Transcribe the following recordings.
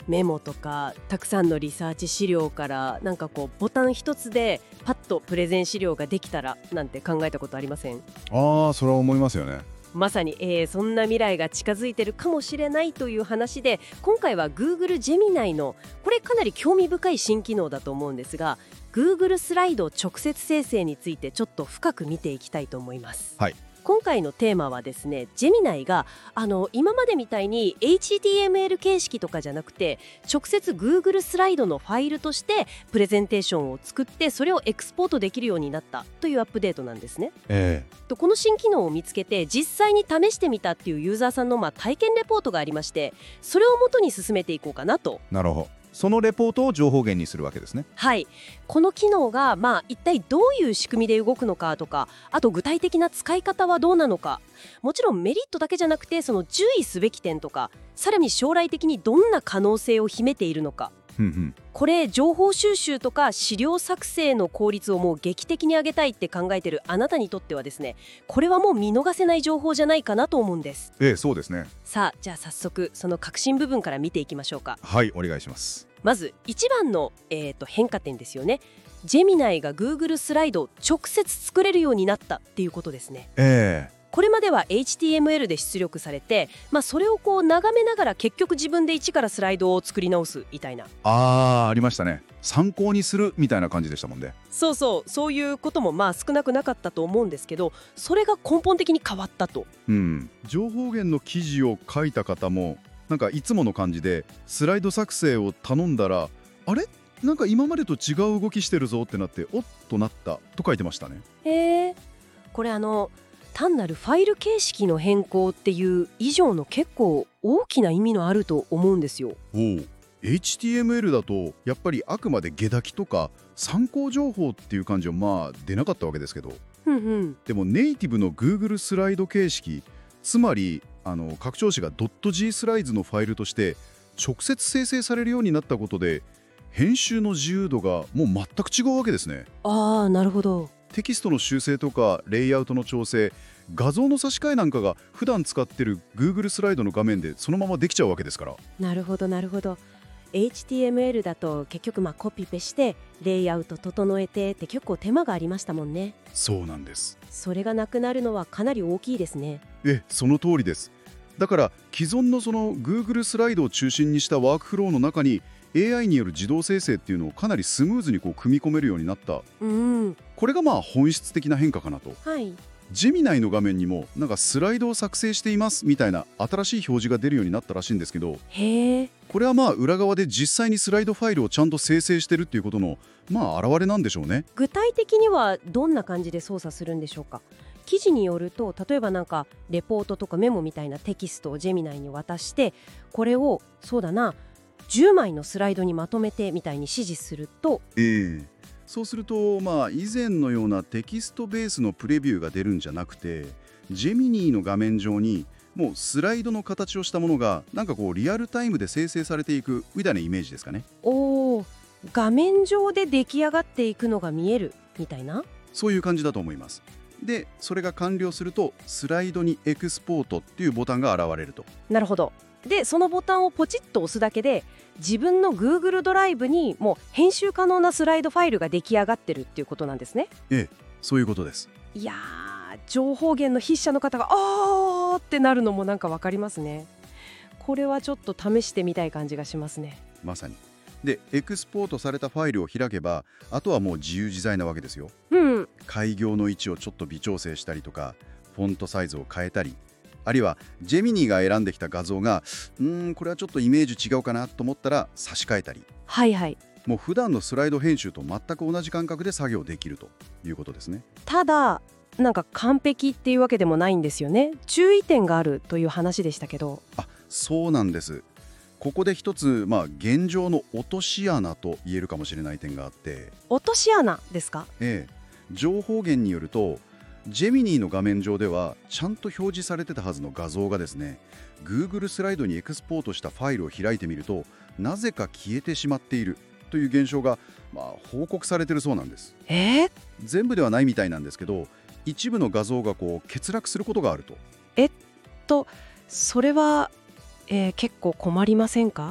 メモとかたくさんのリサーチ資料からなんかこうボタン一つでパッとプレゼン資料ができたらなんて考えたことありません？ ああ、それは思いますよね。 まさに、そんな未来が近づいてるかもしれないという話で、今回は Google Gemini のこれかなり興味深い新機能だと思うんですが、 Google スライド直接生成についてちょっと深く見ていきたいと思います。 はい。 今回のテーマはですね、ジェミナイが今までみたいに HTML 形式とかじゃなくて直接 Google スライドのファイルとしてプレゼンテーションを作ってそれをエクスポートできるようになったというアップデートなんですね。この新機能を見つけて実際に試してみたっていうユーザーさんの体験レポートがありまして、それをもとに進めていこうかなと。 なるほど。そのレポートを情報源にするわけですね。 はい、この機能が一体どういう仕組みで動くのかとか、あと具体的な使い方はどうなのか、もちろんメリットだけじゃなくてその注意すべき点とか、さらに将来的にどんな可能性を秘めているのか、これ情報収集とか資料作成の効率をもう劇的に上げたいって考えてるあなたにとってはですね、これはもう見逃せない情報じゃないかなと思うんです。 そうですね。 さあ、じゃあ早速その核心部分から見ていきましょうか。 はい、お願いします。 まず一番の、変化点ですよね。ジェミナイが Google スライドを直接作れるようになったっていうことですね。これまでは HTML で出力されて、それをこう眺めながら結局自分で一からスライドを作り直すみたいな。 ありましたね。参考にするみたいな感じでしたもんね。 そういうことも少なくなかったと思うんですけど、それが根本的に変わったと。 情報源の記事を書いた方もなんかいつもの感じでスライド作成を頼んだら、あれなんか今までと違う動きしてるぞってなって、おっとなったと書いてましたね。 これ単なるファイル形式の変更っていう以上の結構大きな意味のあると思うんですよ。 HTML だとやっぱりあくまで下書きとか参考情報っていう感じは出なかったわけですけど、でもネイティブの Google スライド形式、つまり拡張子が .g スライズのファイルとして直接生成されるようになったことで、編集の自由度がもう全く違うわけですね。 なるほど。 テキストの修正とかレイアウトの調整、画像の差し替えなんかが普段使ってる Google スライドの画面でそのままできちゃうわけですから。 なるほど。HTML だと結局コピペしてレイアウト整えてって結構手間がありましたもんね。 そうなんです。 それがなくなるのはかなり大きいですね。 その通りです。だから既存のその Google スライドを中心にしたワークフローの中に AI による自動生成っていうのをかなりスムーズに組み込めるようになった。これが本質的な変化かなと。ジェミナイの画面にもなんかスライドを作成していますみたいな新しい表示が出るようになったらしいんですけど、これは裏側で実際にスライドファイルをちゃんと生成してるっていうことの表れなんでしょうね。 具体的にはどんな感じで操作するんでしょうか。記事によると、例えばなんかレポートとかメモみたいなテキストをジェミナイに渡して、これを10枚のスライドにまとめてみたいに指示すると、 そうすると以前のようなテキストベースのプレビューが出るんじゃなくて、ジェミニーの画面上にもうスライドの形をしたものがなんかリアルタイムで生成されていくみたいなイメージですかね。 画面上で出来上がっていくのが見えるみたいな、 そういう感じだと思います。でそれが完了するとスライドにエクスポートっていうボタンが現れると。 なるほど。でそのボタンをポチッと押すだけで自分の Google ドライブにもう編集可能なスライドファイルが出来上がってるっていうことなんですね。 そういうことです。 いやー、情報源の筆者の方があーってなるのもなんかわかりますね。これはちょっと試してみたい感じがしますね。 まさに。でエクスポートされたファイルを開けば、あとはもう自由自在なわけですよ。開業の位置をちょっと微調整したりとか、フォントサイズを変えたり、あるいはジェミニーが選んできた画像がこれはちょっとイメージ違うかなと思ったら差し替えたり、もう普段のスライド編集と全く同じ感覚で作業できるということですね。 ただなんか完璧っていうわけでもないんですよね。注意点があるという話でしたけど。 そうなんです。ここで一つ現状の落とし穴と言えるかもしれない点があって。 落とし穴ですか？ 情報源によるとジェミニーの画面上ではちゃんと表示されてたはずの画像がですね、 Google スライドにエクスポートしたファイルを開いてみるとなぜか消えてしまっているという現象が報告されているそうなんです。全部ではないみたいなんですけど、一部の画像が欠落することがあると。 それは、結構困りませんか？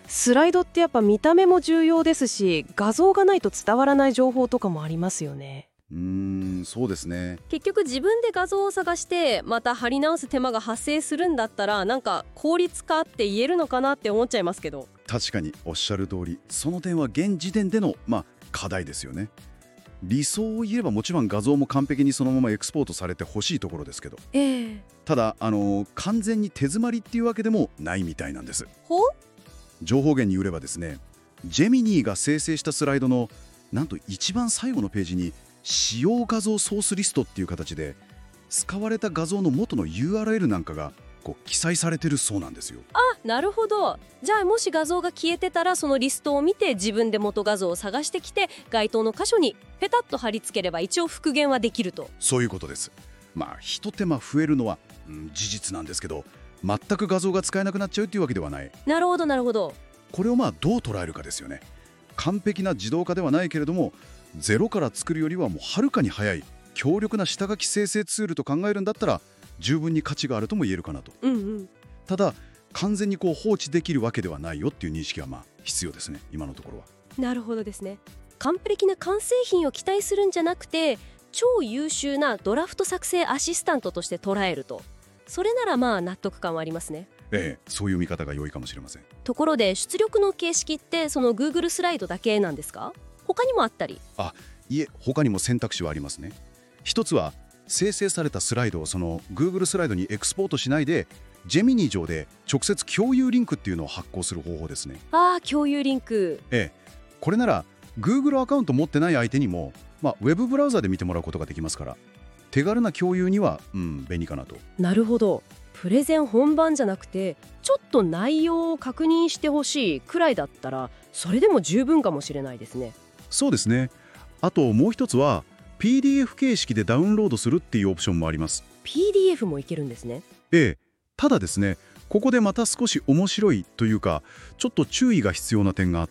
スライドってやっぱ見た目も重要ですし、画像がないと伝わらない情報とかもありますよね。 そうですね。 結局自分で画像を探してまた貼り直す手間が発生するんだったら、なんか効率化って言えるのかなって思っちゃいますけど。 確かにおっしゃる通り、その点は現時点での課題ですよね。理想を言えばもちろん画像も完璧にそのままエクスポートされてほしいところですけど、ただ完全に手詰まりっていうわけでもないみたいなんです。情報源によればですね、ジェミニーが生成したスライドのなんと一番最後のページに使用画像ソースリストっていう形で使われた画像の元の URL なんかが記載されてるそうなんですよ。 なるほど。じゃあもし画像が消えてたら、そのリストを見て自分で元画像を探してきて、該当の箇所にペタッと貼り付ければ一応復元はできると。 そういうことです。一手間増えるのは、事実なんですけど、全く画像が使えなくなっちゃうっていうわけではない。 なるほどなるほど。 これをどう捉えるかですよね。完璧な自動化ではないけれども、ゼロから作るよりはもうはるかに早い強力な下書き生成ツールと考えるんだったら十分に価値があるとも言えるかなと。ただ完全に放置できるわけではないよっていう認識は必要ですね、今のところは。 なるほどですね。完璧な完成品を期待するんじゃなくて、超優秀なドラフト作成アシスタントとして捉えると、それなら納得感はありますね。 そういう見方が良いかもしれません。 ところで出力の形式ってその Google スライドだけなんですか？他にもあったり？ いえ、他にも選択肢はありますね。一つは生成されたスライドをその Google スライドにエクスポートしないで、ジェミニー上で直接共有リンクっていうのを発行する方法ですね。 共有リンク。 これなら Google アカウント持ってない相手にも、ウェブブラウザで見てもらうことができますから、手軽な共有には、便利かなと。 なるほど。プレゼン本番じゃなくて、ちょっと内容を確認してほしいくらいだったら、それでも十分かもしれないですね。 そうですね。あともう一つは PDF 形式でダウンロードするっていうオプションもあります。 PDF もいけるんですね。 ただですね、ここでまた少し面白いというか、ちょっと注意が必要な点があって、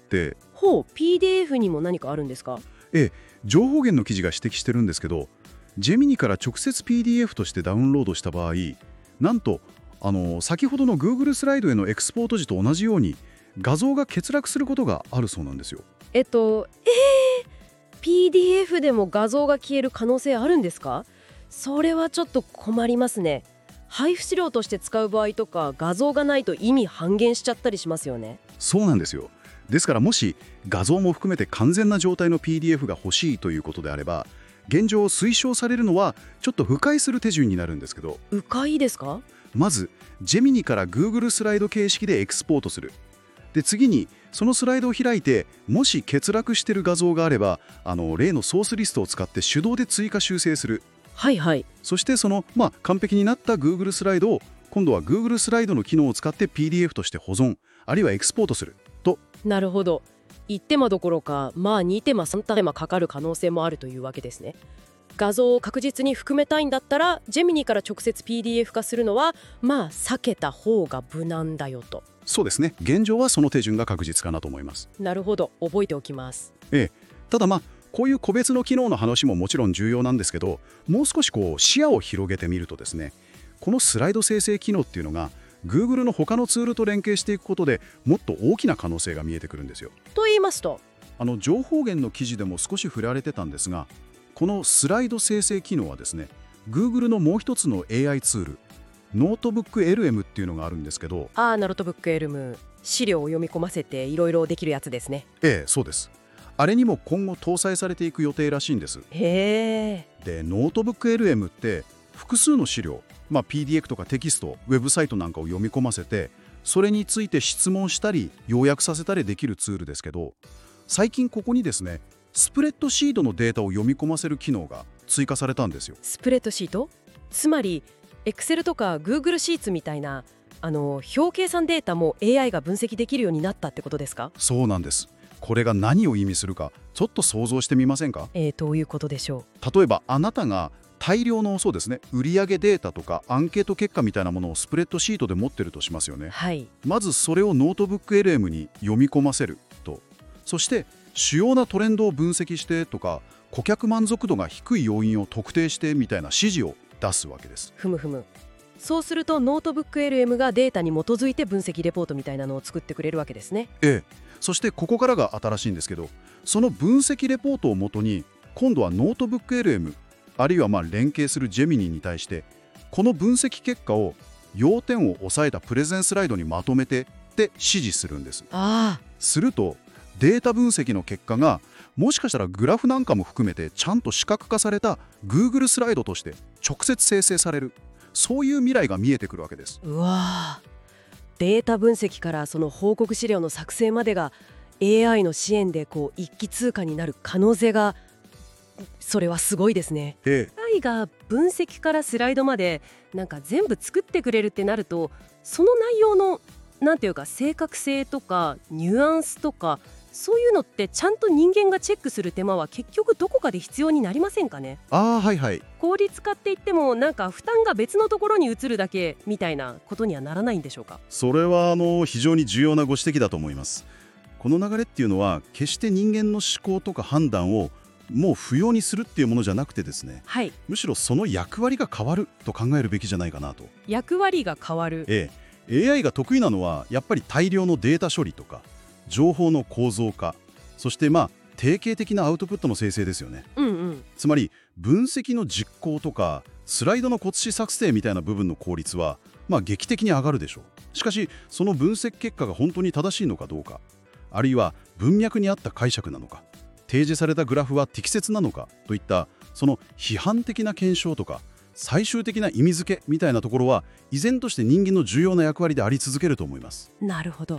PDF にも何かあるんですか？ 情報源の記事が指摘してるんですけど、ジェミニから直接 PDF としてダウンロードした場合、なんと先ほどの Google スライドへのエクスポート時と同じように画像が欠落することがあるそうなんですよ。 PDF でも画像が消える可能性あるんですか？それはちょっと困りますね。配布資料として使う場合とか、画像がないと意味半減しちゃったりしますよね。 そうなんですよ。ですからもし画像も含めて完全な状態の PDF が欲しいということであれば、現状推奨されるのはちょっと迂回する手順になるんですけど。 迂回ですか？ まずジェミニから Google スライド形式でエクスポートする。で次にそのスライドを開いて、もし欠落している画像があれば例のソースリストを使って手動で追加修正する。そしてその、完璧になった Google スライドを今度は Google スライドの機能を使って PDF として保存、あるいはエクスポートすると。 なるほど。1手間どころか2手間3手間かかる可能性もあるというわけですね。画像を確実に含めたいんだったら、ジェミニから直接 PDF 化するのは避けた方が無難だよと。 そうですね。現状はその手順が確実かなと思います。 なるほど、覚えておきます。 ただこういう個別の機能の話ももちろん重要なんですけど、もう少し視野を広げてみるとですね、このスライド生成機能っていうのが Google の他のツールと連携していくことでもっと大きな可能性が見えてくるんですよ。 と言いますと？ 情報源の記事でも少し触れられてたんですが、このスライド生成機能はですね、 Google のもう一つの AI ツールノートブック LM っていうのがあるんですけど。 ノートブック LM、 資料を読み込ませていろいろできるやつですね。 そうです。あれにも今後搭載されていく予定らしいんです。 でノートブック LM って複数の資料、PDF とかテキスト、ウェブサイトなんかを読み込ませて、それについて質問したり要約させたりできるツールですけど、最近ここにですね、スプレッドシートのデータを読み込ませる機能が追加されたんですよ。 スプレッドシート？つまり Excel とか Google シーツみたいな表計算データも AI が分析できるようになったってことですか？ そうなんです。これが何を意味するかちょっと想像してみませんか？ どういうことでしょう？例えばあなたが大量のそうですね、売上データとかアンケート結果みたいなものをスプレッドシートで持ってるとしますよね。まずそれをノートブック LM に読み込ませると、そして主要なトレンドを分析してとか、顧客満足度が低い要因を特定してみたいな指示を出すわけです。 そうするとノートブック LM がデータに基づいて分析レポートみたいなのを作ってくれるわけですね。 そしてここからが新しいんですけど、その分析レポートをもとに今度はノートブック LM あるいは連携するジェミニに対してこの分析結果を要点を押さえたプレゼンスライドにまとめてって指示するんです。するとデータ分析の結果がもしかしたらグラフなんかも含めてちゃんと視覚化された Google スライドとして直接生成される、そういう未来が見えてくるわけです。 うわー、データ分析からその報告資料の作成までが AI の支援で一気通過になる可能性が、それはすごいですね。AI が分析からスライドまで全部作ってくれるってなると、その内容の正確性とかニュアンスとかそういうのってちゃんと人間がチェックする手間は結局どこかで必要になりませんかね。効率化って言っても負担が別のところに移るだけみたいなことにはならないんでしょうか。 それは非常に重要なご指摘だと思います。この流れっていうのは決して人間の思考とか判断をもう不要にするっていうものじゃなくてですね、むしろその役割が変わると考えるべきじゃないかなと。 役割が変わる。 AI が得意なのはやっぱり大量のデータ処理とか情報の構造化、そして定型的なアウトプットの生成ですよね。つまり分析の実行とかスライドの骨子作成みたいな部分の効率は劇的に上がるでしょう。しかしその分析結果が本当に正しいのかどうか、あるいは文脈に合った解釈なのか、提示されたグラフは適切なのかといったその批判的な検証とか最終的な意味付けみたいなところは依然として人間の重要な役割であり続けると思います。 なるほど。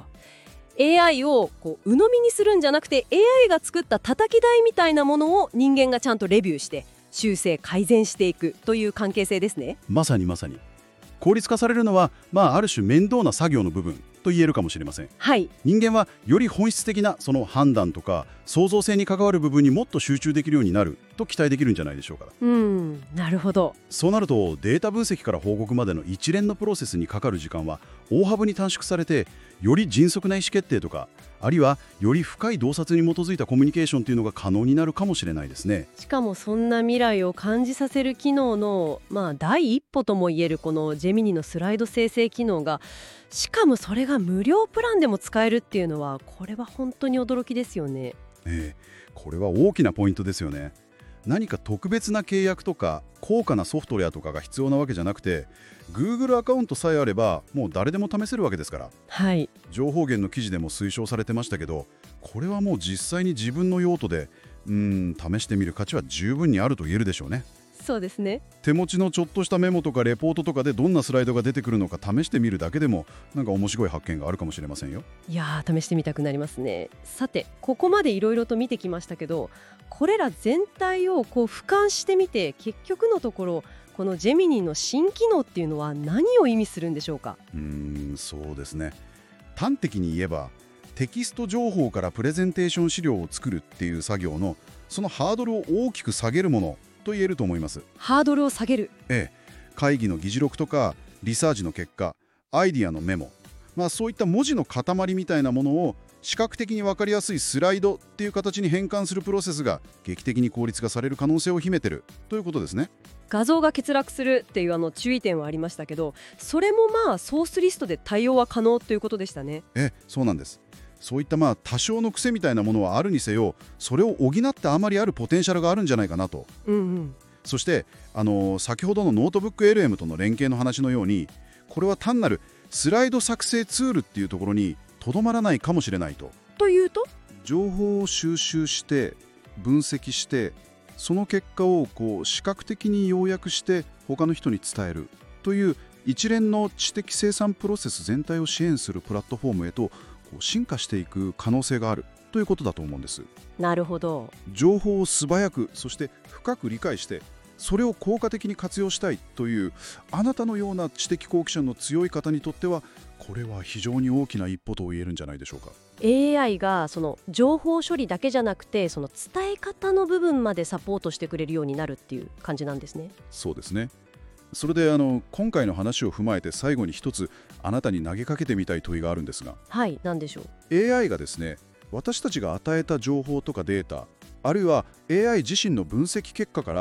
AI を鵜呑みにするんじゃなくて AI が作った叩き台みたいなものを人間がちゃんとレビューして修正改善していくという関係性ですね。 まさに効率化されるのはある種面倒な作業の部分と言えるかもしれません。人間はより本質的なその判断とか創造性に関わる部分にもっと集中できるようになると期待できるんじゃないでしょうか。 なるほど。 そうなるとデータ分析から報告までの一連のプロセスにかかる時間は大幅に短縮されて、より迅速な意思決定とか、あるいはより深い洞察に基づいたコミュニケーションというのが可能になるかもしれないですね。 しかもそんな未来を感じさせる機能の第一歩ともいえるこのジェミニのスライド生成機能が、しかもそれが無料プランでも使えるっていうのは、これは本当に驚きですよね。 これは大きなポイントですよね。何か特別な契約とか高価なソフトウェアとかが必要なわけじゃなくて、 Google アカウントさえあればもう誰でも試せるわけですから。情報源の記事でも推奨されてましたけど、これはもう実際に自分の用途で試してみる価値は十分にあると言えるでしょうね。 そうですね。 手持ちのちょっとしたメモとかレポートとかでどんなスライドが出てくるのか試してみるだけでも面白い発見があるかもしれませんよ。 いやー、試してみたくなりますね。さて、ここまでいろいろと見てきましたけど、これら全体を俯瞰してみて、結局のところこのジェミニの新機能っていうのは何を意味するんでしょうか。 そうですね、端的に言えばテキスト情報からプレゼンテーション資料を作るっていう作業のそのハードルを大きく下げるものと言えると思います。 ハードルを下げる。 会議の議事録とかリサーチの結果、アイディアのメモ、そういった文字の塊みたいなものを視覚的に分かりやすいスライドっていう形に変換するプロセスが劇的に効率化される可能性を秘めてるということですね。 画像が欠落するっていう注意点はありましたけど、それもソースリストで対応は可能ということでしたね。 そうなんです。そういった多少の癖みたいなものはあるにせよ、それを補ってあまりあるポテンシャルがあるんじゃないかなと。そして先ほどのノートブック LM との連携の話のように、これは単なるスライド作成ツールっていうところにとどまらないかもしれないと。 というと、 情報を収集して分析して、その結果を視覚的に要約して他の人に伝えるという一連の知的生産プロセス全体を支援するプラットフォームへと進化していく可能性があるということだと思うんです。 なるほど。 情報を素早く、そして深く理解して、それを効果的に活用したいというあなたのような知的好奇心の強い方にとっては、これは非常に大きな一歩と言えるんじゃないでしょうか。 AI がその情報処理だけじゃなくて、その伝え方の部分までサポートしてくれるようになるっていう感じなんですね。 そうですね。それで今回の話を踏まえて最後に一つあなたに投げかけてみたい問いがあるんですが。 何でしょう。 AI がですね、私たちが与えた情報とかデータ、あるいは AI 自身の分析結果から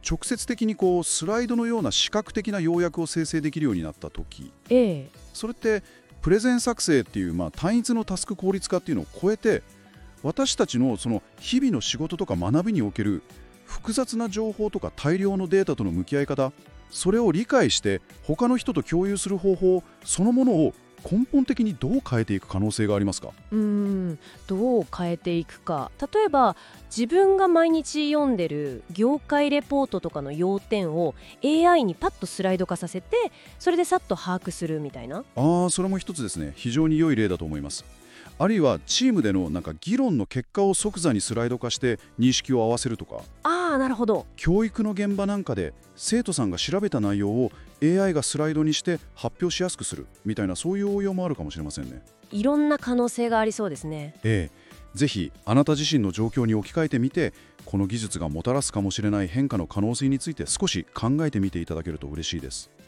直接的にこうスライドのような視覚的な要約を生成できるようになった時、それってプレゼン作成っていう、単一のタスク効率化っていうのを超えて、私たちのその日々の仕事とか学びにおける複雑な情報とか大量のデータとの向き合い方、それを理解して他の人と共有する方法そのものを根本的にどう変えていく可能性がありますか？ どう変えていくか。例えば自分が毎日読んでる業界レポートとかの要点を AI にパッとスライド化させて、それでさっと把握するみたいな。 それも一つですね。非常に良い例だと思います。あるいはチームでの議論の結果を即座にスライド化して認識を合わせるとか。 なるほど。 教育の現場なんかで生徒さんが調べた内容を AI がスライドにして発表しやすくするみたいな、そういう応用もあるかもしれませんね。 いろんな可能性がありそうですね。 ぜひあなた自身の状況に置き換えてみて、この技術がもたらすかもしれない変化の可能性について少し考えてみていただけると嬉しいです。